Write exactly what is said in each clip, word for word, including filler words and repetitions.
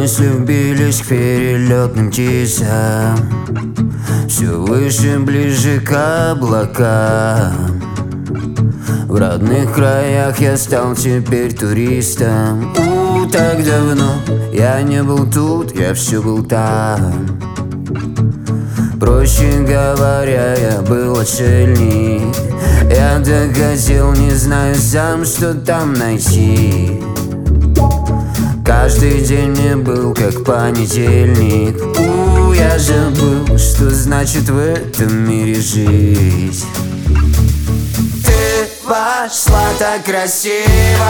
мысли вбились к перелетным птицам, все выше, ближе к облакам. В родных краях я стал теперь туристом. У, так давно я не был тут, я все был там. Проще говоря, я был отшельник. Я догадил, не знаю сам, что там найти. Каждый день мне был как понедельник. У, я забыл, что значит в этом мире жить. Ты вошла так красиво,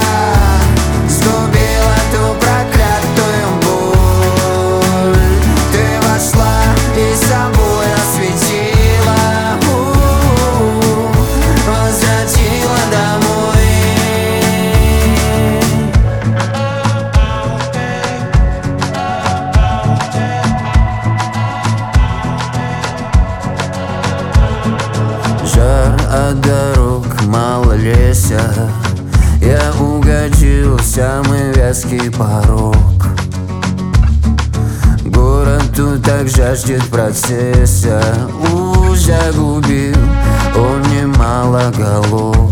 сгубила ту проклятую боль. Ты вошла и собой осветила, у-у-у, возвратила домой. Жар от дорог, мало леса, я угодил в самый вязкий порог. Город тут так жаждет процесса. У, загубил он немало голов.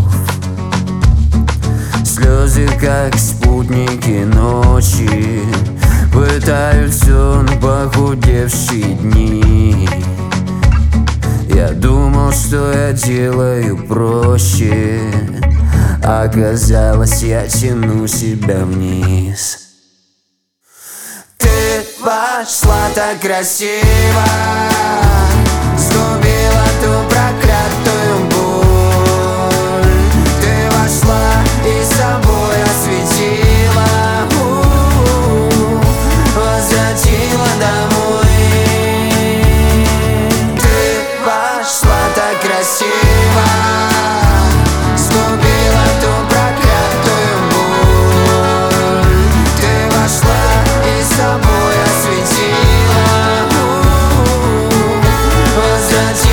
Слезы, как спутники ночи, пытают сон похудевшие дни. Я думал, что я делаю проще, оказалось, я тяну себя вниз. Ты вошла так красиво, сгубила ту проклятую боль. Ты вошла и собой осветила, у-у-у, возвратила домой. Вошла так красиво, сгубила ту проклятую боль. Ты вошла и собой осветила, у-у-у, возвратила.